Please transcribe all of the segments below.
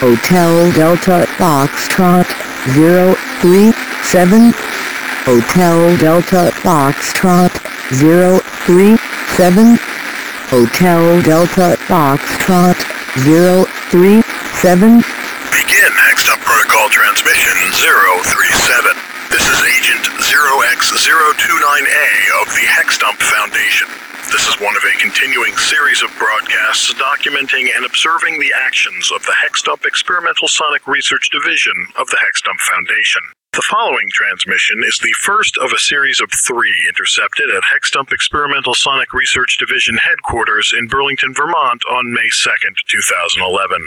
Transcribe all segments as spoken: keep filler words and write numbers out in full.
Hotel Delta Foxtrot zero three seven. Hotel Delta Foxtrot zero three seven. Hotel Delta Foxtrot zero three seven. Begin Hextop Protocol Transmission zero three seven. This is Agent zero X zero two nine A of the Hexstump Foundation. This is one of a continuing series of broadcasts documenting and observing the actions of the Hexstump Experimental Sonic Research Division of the Hexstump Foundation. The following transmission is the first of a series of three intercepted at Hexstump Experimental Sonic Research Division headquarters in Burlington, Vermont on May second, two thousand eleven.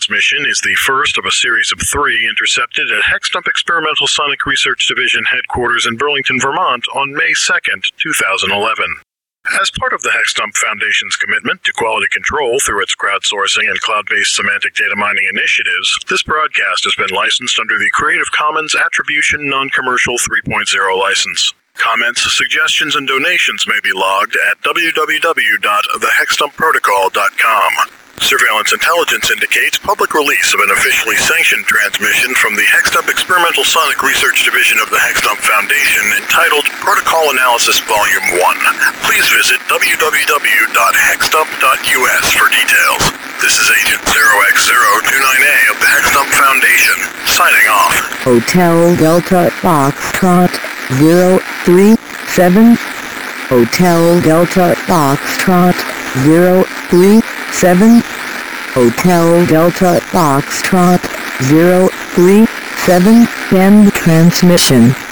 transmission is the first of a series of three intercepted at Hexstump Experimental Sonic Research Division headquarters in Burlington, Vermont on May second, two thousand eleven. As part of the Hexstump Foundation's commitment to quality control through its crowdsourcing and cloud-based semantic data mining initiatives, this broadcast has been licensed under the Creative Commons Attribution Non-Commercial three point oh license. Comments, suggestions, and donations may be logged at w w w dot the hexstump protocol dot com. Surveillance intelligence indicates public release of an officially sanctioned transmission from the Hexstump Experimental Sonic Research Division of the Hexstump Foundation entitled Protocol Analysis Volume one. Please visit w w w dot hexstump dot u s for details. This is Agent zero x zero two nine A of the Hexstump Foundation, signing off. Hotel Delta Foxtrot zero three seven. Hotel Delta Foxtrot zero three seven. Hotel Delta Foxtrot zero three seven. End transmission.